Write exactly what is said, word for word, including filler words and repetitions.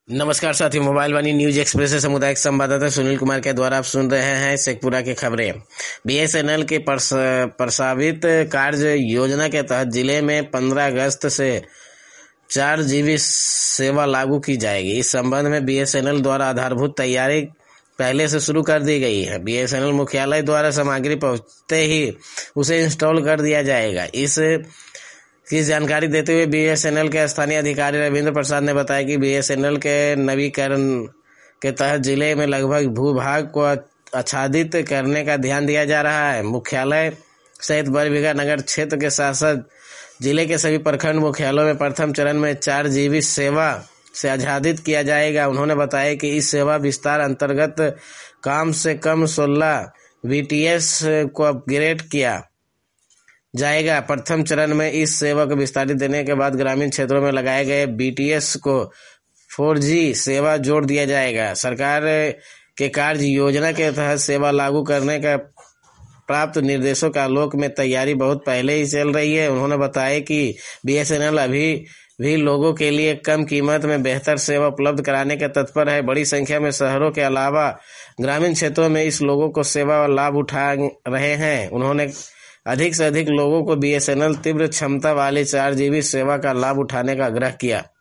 नमस्कार साथियों, मोबाइल वाणी news express से सामुदायिक संवाददाता सुनील कुमार के द्वारा आप सुन रहे हैं शेखपुरा की खबरें। बीएसएनएल के प्रस्तावित कार्य योजना के तहत जिले में पंद्रह अगस्त से चार जीबी सेवा लागू की जाएगी। इस संबंध में बीएसएनएल द्वारा आधारभूत तैयारी पहले से शुरू कर दी गई है। बीएसएनएल मुख्यालय द्वारा सामग्री पहुंचते ही उसे इंस्टॉल कर दिया जाएगा। इस की जानकारी देते हुए बीएसएनएल के स्थानीय अधिकारी रविंद्र प्रसाद ने बताया कि बीएसएनएल के नवीकरण के तहत जिले में लगभग भूभाग को आच्छादित करने का ध्यान दिया जा रहा है। मुख्यालय सहित बरबीघा नगर क्षेत्र के साथ साथ जिले के सभी प्रखंड मुख्यालयों में प्रथम चरण में चार जीबी सेवा से आच्छादित किया जाएगा। उन्होंने बताया कि इस सेवा विस्तार अंतर्गत कम से कम सोलह बीटीएस को अपग्रेड किया जाएगा। प्रथम चरण में इस सेवा को विस्तारित देने के बाद ग्रामीण क्षेत्रों में लगाए गए बीटीएस को फोर जी सेवा जोड़ दिया जाएगा। सरकार के कार्य योजना के तहत सेवा लागू करने का प्राप्त निर्देशों के आलोक में तैयारी बहुत पहले ही चल रही है। उन्होंने बताया कि बीएसएनएल अभी भी लोगों के लिए कम कीमत में बेहतर सेवा उपलब्ध कराने के तत्पर है। बड़ी संख्या में शहरों के अलावा ग्रामीण क्षेत्रों में इस लोगों को सेवा लाभ उठा रहे हैं। उन्होंने अधिक से अधिक लोगों को बीएसएनएल तीव्र क्षमता वाली चार जीबी सेवा का लाभ उठाने का आग्रह किया।